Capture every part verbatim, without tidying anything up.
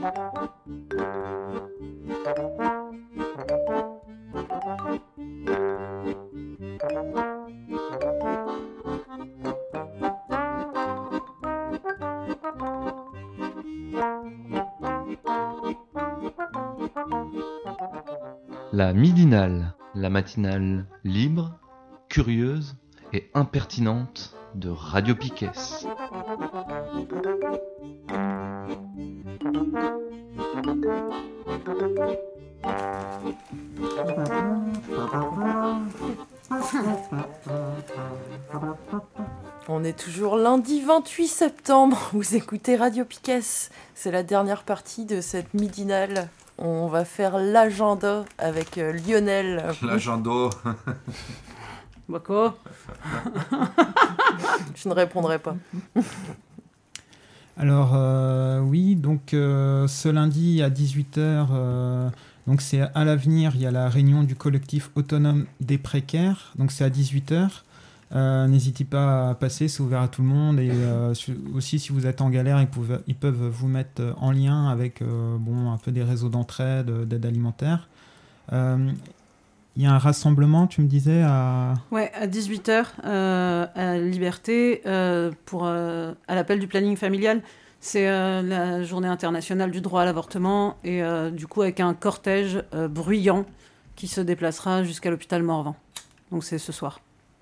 La midinale, la matinale libre, curieuse et impertinente de Radio Piquet. On est toujours lundi vingt-huit septembre, vous écoutez Radio Piquet. C'est la dernière partie de cette midinale. On va faire l'agenda avec euh, Lionel. L'agenda. Bah quoi? Je ne répondrai pas. Alors euh, oui, donc euh, ce lundi à dix-huit heures, euh, donc c'est à l'avenir, il y a la réunion du collectif autonome des précaires, donc c'est à dix-huit heures. Euh, n'hésitez pas à passer, c'est ouvert à tout le monde, et euh, aussi si vous êtes en galère, ils peuvent, ils peuvent vous mettre en lien avec euh, bon, un peu des réseaux d'entraide, d'aide alimentaire. Euh, il y a un rassemblement, tu me disais, à... Ouais, à dix-huit heures, euh, à Liberté, euh, pour, euh, à l'appel du planning familial. C'est euh, la journée internationale du droit à l'avortement, et euh, du coup avec un cortège euh, bruyant qui se déplacera jusqu'à l'hôpital Morvan. Donc c'est ce soir.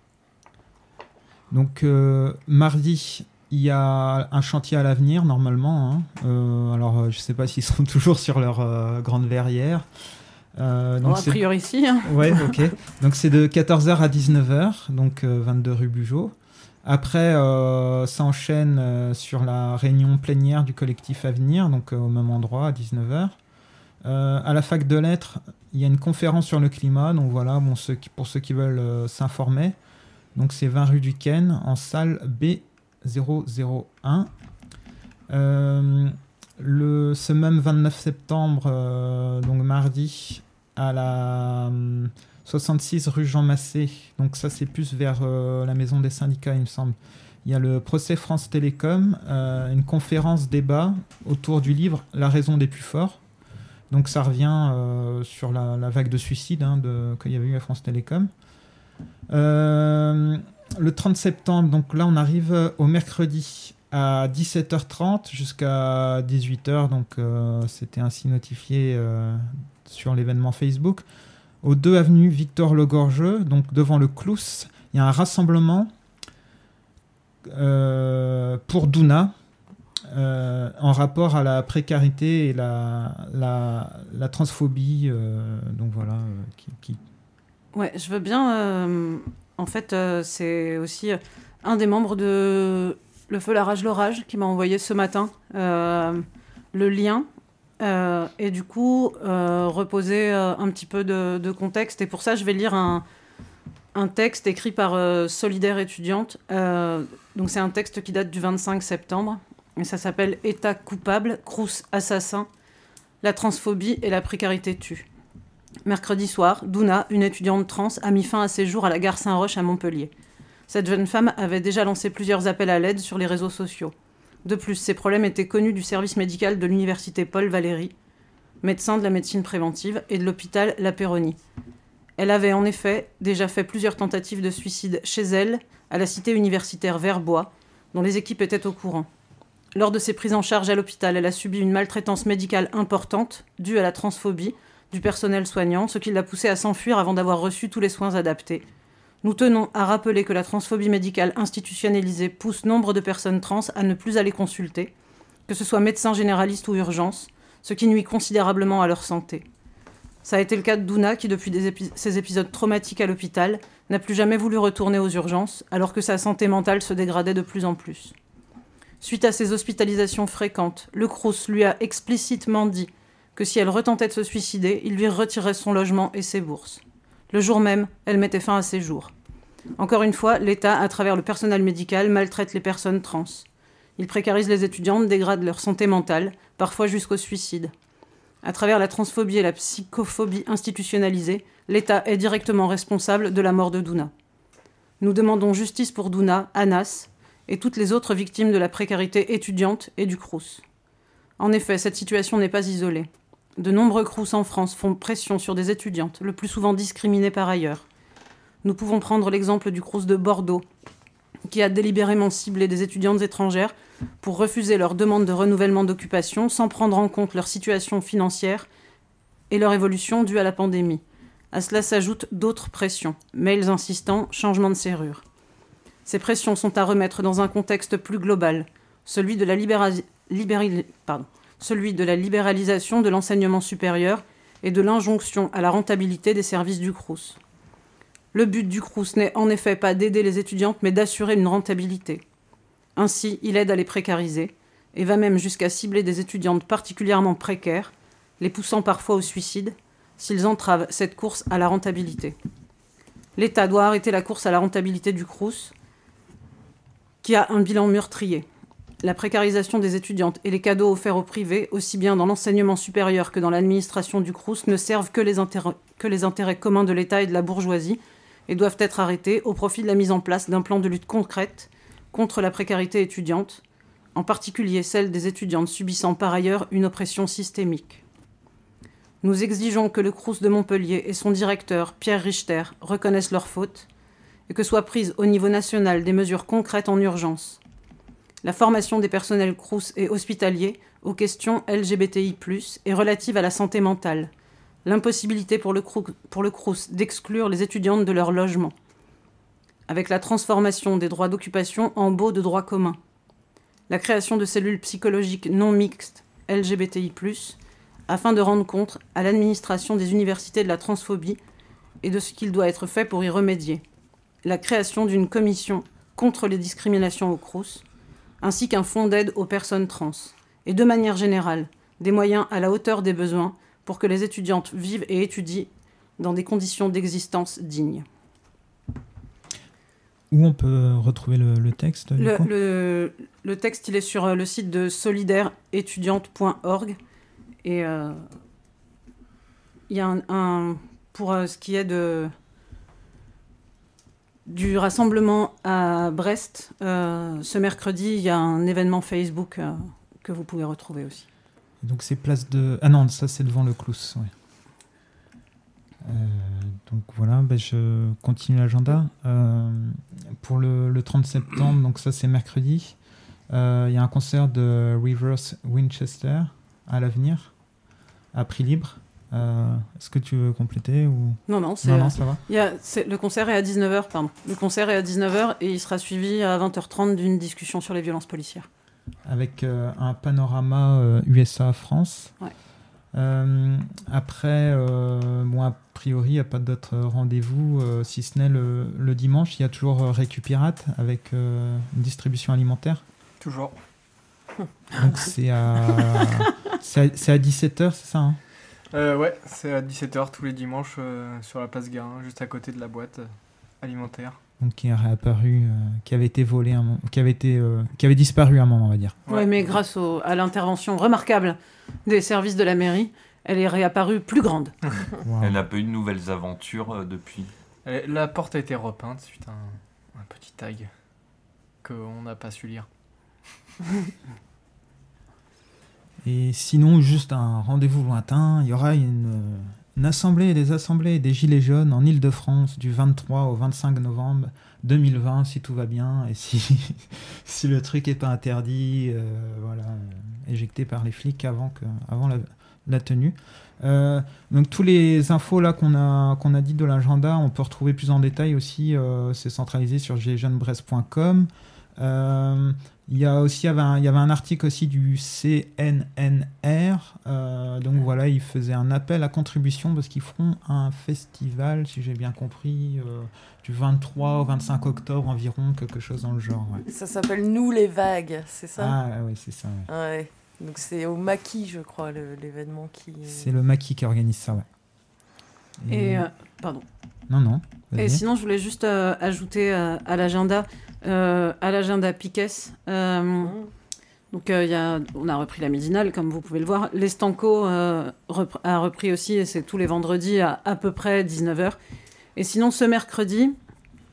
Donc euh, mardi, il y a un chantier à l'avenir normalement. Hein. Euh, alors je ne sais pas s'ils sont toujours sur leur euh, grande verrière. Euh, donc oh, a priori ici. Hein. Ouais, ok. Donc c'est de quatorze heures à dix-neuf heures, donc euh, vingt-deux rue Bugeaud. Après, euh, ça enchaîne euh, sur la réunion plénière du collectif Avenir, donc euh, au même endroit à dix-neuf heures. Euh, à la fac de lettres, il y a une conférence sur le climat. Donc voilà, bon, ceux qui, pour ceux qui veulent euh, s'informer. Donc c'est vingt rue du Ken, en salle B zéro zéro un. Euh, le, ce même vingt-neuf septembre, euh, donc mardi, à la euh, soixante-six rue Jean Massé, donc ça c'est plus vers euh, la maison des syndicats il me semble, il y a le procès France Télécom, euh, une conférence débat autour du livre La raison des plus forts. Donc ça revient euh, sur la, la vague de suicides hein, de, qu'il y avait eu à France Télécom. Euh, le trente septembre, donc là on arrive au mercredi à dix-sept heures trente jusqu'à dix-huit heures, donc euh, c'était ainsi notifié euh, sur l'événement Facebook. Au deux avenue Victor Le Gorgeux, donc devant le Clous, il y a un rassemblement euh, pour Douna euh, en rapport à la précarité et la, la, la transphobie, euh, donc voilà, euh, qui, qui Ouais, je veux bien. Euh, en fait, euh, c'est aussi un des membres de Le Feu, la Rage, l'Orage qui m'a envoyé ce matin euh, le lien. Euh, et du coup, euh, reposer euh, un petit peu de, de contexte. Et pour ça, je vais lire un, un texte écrit par euh, Solidaire étudiante. Euh, donc, c'est un texte qui date du vingt-cinq septembre. Et ça s'appelle « État coupable, Crous assassin, la transphobie et la précarité tuent ». Mercredi soir, Douna, une étudiante trans, a mis fin à ses jours à la gare Saint-Roch à Montpellier. Cette jeune femme avait déjà lancé plusieurs appels à l'aide sur les réseaux sociaux. De plus, ses problèmes étaient connus du service médical de l'université Paul Valéry, médecin de la médecine préventive, et de l'hôpital La Péronie. Elle avait en effet déjà fait plusieurs tentatives de suicide chez elle, à la cité universitaire Verbois, dont les équipes étaient au courant. Lors de ses prises en charge à l'hôpital, elle a subi une maltraitance médicale importante, due à la transphobie du personnel soignant, ce qui l'a poussée à s'enfuir avant d'avoir reçu tous les soins adaptés. Nous tenons à rappeler que la transphobie médicale institutionnalisée pousse nombre de personnes trans à ne plus aller consulter, que ce soit médecin généraliste ou urgence, ce qui nuit considérablement à leur santé. Ça a été le cas de Douna qui, depuis des épi- ses épisodes traumatiques à l'hôpital, n'a plus jamais voulu retourner aux urgences, alors que sa santé mentale se dégradait de plus en plus. Suite à ces hospitalisations fréquentes, le Crous lui a explicitement dit que si elle retentait de se suicider, il lui retirerait son logement et ses bourses. Le jour même, elle mettait fin à ses jours. Encore une fois, l'État, à travers le personnel médical, maltraite les personnes trans. Il précarise les étudiantes, dégrade leur santé mentale, parfois jusqu'au suicide. À travers la transphobie et la psychophobie institutionnalisée, l'État est directement responsable de la mort de Douna. Nous demandons justice pour Douna, Anas et toutes les autres victimes de la précarité étudiante et du Crous. En effet, cette situation n'est pas isolée. De nombreux crous en France font pression sur des étudiantes, le plus souvent discriminées par ailleurs. Nous pouvons prendre l'exemple du crous de Bordeaux, qui a délibérément ciblé des étudiantes étrangères pour refuser leur demande de renouvellement d'occupation sans prendre en compte leur situation financière et leur évolution due à la pandémie. À cela s'ajoutent d'autres pressions, mails insistants, changement de serrure. Ces pressions sont à remettre dans un contexte plus global, celui de la, libéra- libéri- pardon, celui de la libéralisation de l'enseignement supérieur et de l'injonction à la rentabilité des services du Crous. Le but du Crous n'est en effet pas d'aider les étudiantes, mais d'assurer une rentabilité. Ainsi, il aide à les précariser, et va même jusqu'à cibler des étudiantes particulièrement précaires, les poussant parfois au suicide, s'ils entravent cette course à la rentabilité. L'État doit arrêter la course à la rentabilité du Crous, qui a un bilan meurtrier. La précarisation des étudiantes et les cadeaux offerts au privé, aussi bien dans l'enseignement supérieur que dans l'administration du Crous, ne servent que les intérêts, que les intérêts communs de l'État et de la bourgeoisie, et doivent être arrêtés au profit de la mise en place d'un plan de lutte concrète contre la précarité étudiante, en particulier celle des étudiantes subissant par ailleurs une oppression systémique. Nous exigeons que le Crous de Montpellier et son directeur, Pierre Richter, reconnaissent leurs fautes et que soient prises au niveau national des mesures concrètes en urgence. La formation des personnels Crous et hospitaliers aux questions L G B T I plus, est relative à la santé mentale. L'impossibilité pour le, Crous, pour le Crous d'exclure les étudiantes de leur logement, avec la transformation des droits d'occupation en baux de droit commun. La création de cellules psychologiques non mixtes L G B T I plus, afin de rendre compte à l'administration des universités de la transphobie et de ce qu'il doit être fait pour y remédier. La création d'une commission contre les discriminations au Crous, ainsi qu'un fonds d'aide aux personnes trans. Et de manière générale, des moyens à la hauteur des besoins pour que les étudiantes vivent et étudient dans des conditions d'existence dignes. Où on peut retrouver le, le texte le, le, le texte, il est sur le site de solidaire étudiante point org. Et euh, il y a un, un pour euh, ce qui est de du rassemblement à Brest, euh, ce mercredi, il y a un événement Facebook euh, que vous pouvez retrouver aussi. Donc c'est place de... Ah non, ça c'est devant le Clous, ouais. Euh, donc voilà, ben je continue l'agenda. Euh, pour le, le trente septembre, donc ça c'est mercredi, euh, il y a un concert de Rivers Winchester à l'Avenir, à prix libre. Euh, est-ce que tu veux compléter ou... Non, non, c'est, non, non, ça va. Il y a, c'est, le concert est à dix-neuf heures, pardon. Le concert est à dix-neuf heures et il sera suivi à vingt heures trente d'une discussion sur les violences policières. Avec euh, un panorama euh, U S A-France. Ouais. Euh, après, euh, bon, a priori, il n'y a pas d'autres rendez-vous, euh, si ce n'est le, le dimanche. Il y a toujours euh, Récupirate avec euh, une distribution alimentaire. Toujours. Donc c'est à, c'est à, c'est à dix-sept heures, c'est ça hein euh, Ouais, c'est à dix-sept heures tous les dimanches euh, sur la place Guérin, juste à côté de la boîte euh, alimentaire. Donc qui est réapparu, euh, qui avait été volé, un moment, qui avait été, euh, qui avait disparu un moment, on va dire. Oui, ouais, mais grâce au, à l'intervention remarquable des services de la mairie, elle est réapparue plus grande. Wow. Elle n'a pas eu de nouvelles aventures euh, depuis. Elle, la porte a été repeinte suite à un, un petit tag qu'on n'a pas su lire. Et sinon, juste un rendez-vous lointain, il y aura une, une assemblée et des assemblées des Gilets jaunes en Ile-de-France du vingt-trois au vingt-cinq novembre deux mille vingt, si tout va bien, et si, si le truc n'est pas interdit, euh, voilà, éjecté par les flics avant, que, avant la, la tenue. Euh, donc tous les infos là qu'on a, qu'on a dit de l'agenda, on peut retrouver plus en détail aussi, euh, c'est centralisé sur gilets jaunes brest point com. Euh, il y a aussi, il y avait un, il y avait un article aussi du C N N R, euh, donc voilà, il faisait un appel à contribution parce qu'ils feront un festival, si j'ai bien compris, euh, du vingt-trois au vingt-cinq octobre environ, quelque chose dans le genre. Ouais. Ça s'appelle Nous les vagues, c'est ça ? Ah oui, c'est ça. Ouais. Ouais. Donc c'est au Maquis, je crois, le, l'événement qui... C'est le Maquis qui organise ça, ouais. Et, Et euh, pardon. Non, non. Vas-y. Et sinon, je voulais juste euh, ajouter euh, à l'agenda, euh, à l'agenda Piques. Euh, mmh. Donc, euh, y a, on a repris la midinale, comme vous pouvez le voir. L'Estanco euh, repr- a repris aussi, et c'est tous les vendredis à à peu près dix-neuf heures. Et sinon, ce mercredi,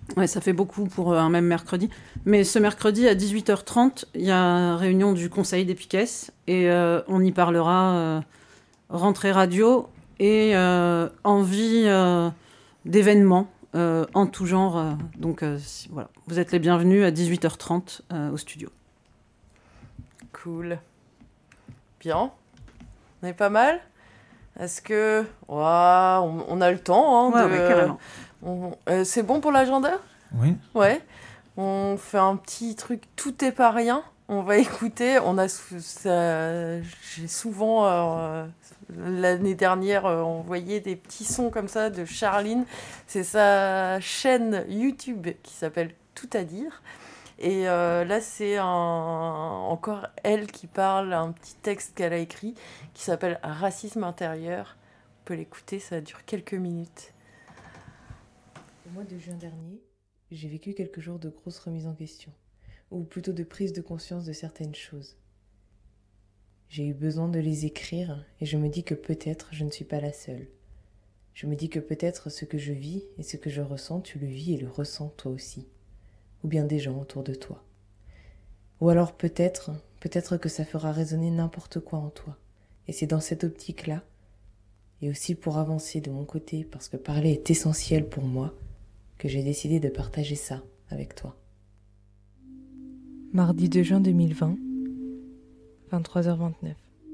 Ouais, ça fait beaucoup pour un même mercredi. Mais ce mercredi, à dix-huit heures trente, il y a réunion du Conseil des Piquesses et euh, on y parlera euh, rentrée radio et euh, envie euh, d'événements euh, en tout genre. Euh, donc euh, si, voilà, vous êtes les bienvenus à dix-huit heures trente euh, au studio. Cool. Bien. On est pas mal. Est-ce que... Ouah, on, on a le temps hein, Ouais, de... ouais, carrément. On- euh, c'est bon pour l'agenda ? Oui. Ouais. On fait un petit truc tout est pas rien. On va écouter. On a sou- ça- j'ai souvent euh, l'année dernière euh, envoyé des petits sons comme ça de Charline. C'est sa chaîne YouTube qui s'appelle Tout à dire. Et euh, là, c'est un, encore elle qui parle, un petit texte qu'elle a écrit qui s'appelle Racisme intérieur. On peut l'écouter, ça dure quelques minutes. Au mois de juin dernier, j'ai vécu quelques jours de grosses remises en question, ou plutôt de prise de conscience de certaines choses. J'ai eu besoin de les écrire et je me dis que peut-être je ne suis pas la seule. Je me dis que peut-être ce que je vis et ce que je ressens, tu le vis et le ressens toi aussi. Ou bien des gens autour de toi. Ou alors peut-être, peut-être que ça fera résonner n'importe quoi en toi. Et c'est dans cette optique-là, et aussi pour avancer de mon côté, parce que parler est essentiel pour moi, que j'ai décidé de partager ça avec toi. Mardi deux juin deux mille vingt, vingt-trois heures vingt-neuf.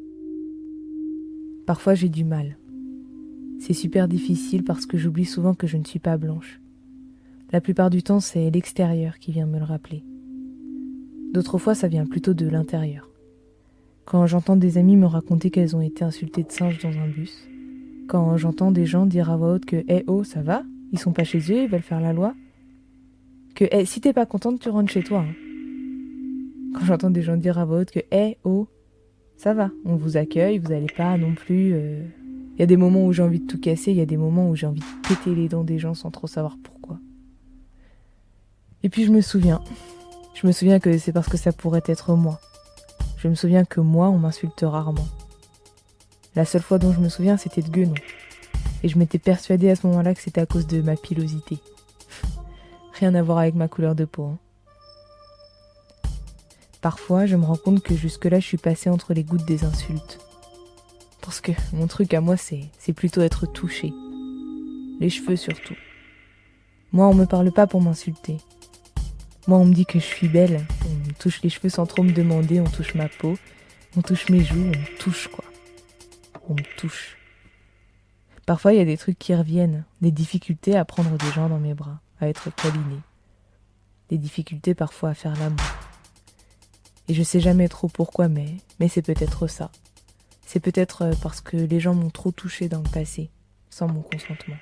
Parfois j'ai du mal. C'est super difficile parce que j'oublie souvent que je ne suis pas blanche. La plupart du temps, c'est l'extérieur qui vient me le rappeler. D'autres fois, ça vient plutôt de l'intérieur. Quand j'entends des amies me raconter qu'elles ont été insultées de singes dans un bus, quand j'entends des gens dire à voix haute que « Eh oh, ça va ? Ils sont pas chez eux, ils veulent faire la loi ?» Que « Eh, si t'es pas contente, tu rentres chez toi. Hein. » Quand j'entends des gens dire à voix haute que « Eh oh, ça va, on vous accueille, vous allez pas non plus... euh... » Il y a des moments où j'ai envie de tout casser, il y a des moments où j'ai envie de péter les dents des gens sans trop savoir pourquoi. Et puis je me souviens, je me souviens que c'est parce que ça pourrait être moi. Je me souviens que moi, on m'insulte rarement. La seule fois dont je me souviens, c'était de Guenon. Et je m'étais persuadée à ce moment-là que c'était à cause de ma pilosité. Rien à voir avec ma couleur de peau. Hein. Parfois, je me rends compte que jusque-là, je suis passée entre les gouttes des insultes. Parce que mon truc à moi, c'est, c'est plutôt être touchée. Les cheveux surtout. Moi, on me parle pas pour m'insulter. Moi, on me dit que je suis belle, on me touche les cheveux sans trop me demander, on touche ma peau, on touche mes joues, on me touche quoi. On me touche. Parfois, il y a des trucs qui reviennent, des difficultés à prendre des gens dans mes bras, à être câlinée. Des difficultés parfois à faire l'amour. Et je sais jamais trop pourquoi, mais, mais c'est peut-être ça. C'est peut-être parce que les gens m'ont trop touchée dans le passé, sans mon consentement.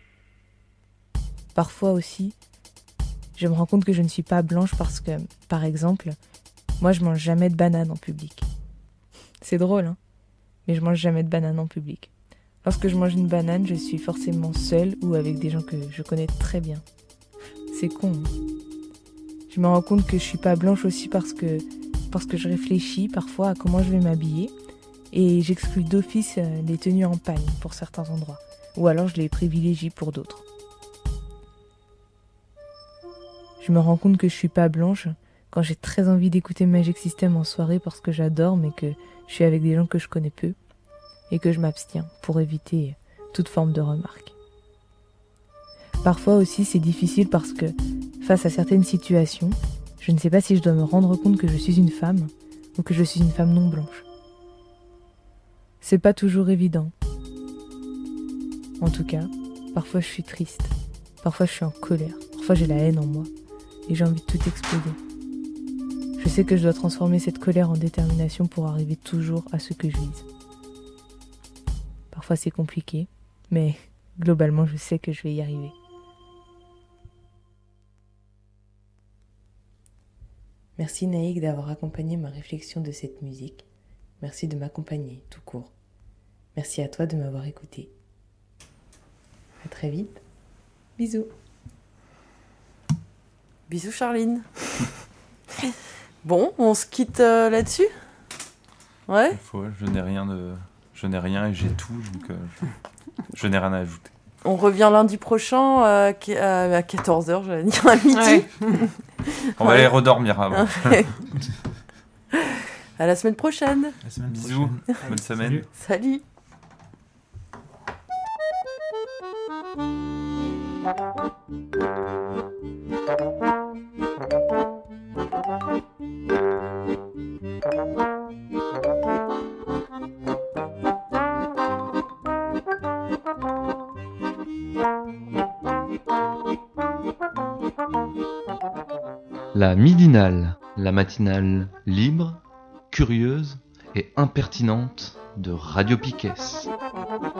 Parfois aussi, je me rends compte que je ne suis pas blanche parce que, par exemple, moi je mange jamais de banane en public. C'est drôle, hein, mais je mange jamais de banane en public. Lorsque je mange une banane, je suis forcément seule ou avec des gens que je connais très bien. C'est con. Hein. Je me rends compte que je suis pas blanche aussi parce que, parce que je réfléchis parfois à comment je vais m'habiller et j'exclus d'office les tenues en pagne pour certains endroits, ou alors je les privilégie pour d'autres. Je me rends compte que je suis pas blanche quand j'ai très envie d'écouter Magic System en soirée parce que j'adore, mais que je suis avec des gens que je connais peu et que je m'abstiens pour éviter toute forme de remarque. Parfois aussi, c'est difficile parce que, face à certaines situations, je ne sais pas si je dois me rendre compte que je suis une femme ou que je suis une femme non blanche. C'est pas toujours évident. En tout cas, parfois je suis triste, parfois je suis en colère, parfois j'ai la haine en moi. Et j'ai envie de tout exploser. Je sais que je dois transformer cette colère en détermination pour arriver toujours à ce que je vise. Parfois c'est compliqué, mais globalement je sais que je vais y arriver. Merci Naïk d'avoir accompagné ma réflexion de cette musique. Merci de m'accompagner, tout court. Merci à toi de m'avoir écouté. À très vite. Bisous. Bisous Charline. Bon, on se quitte euh, là-dessus ? Ouais. Faut, je n'ai rien de, je n'ai rien et j'ai tout, donc euh, je, je n'ai rien à ajouter. On revient lundi prochain euh, à quatorze heures, j'allais dire à midi. Ouais. On va aller redormir avant. À la semaine prochaine. La semaine Bisous, prochaine. bonne semaine. Salut. Salut. La midinale, la matinale libre, curieuse et impertinente de Radio Piquet.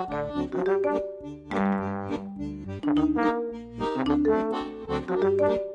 Thank you.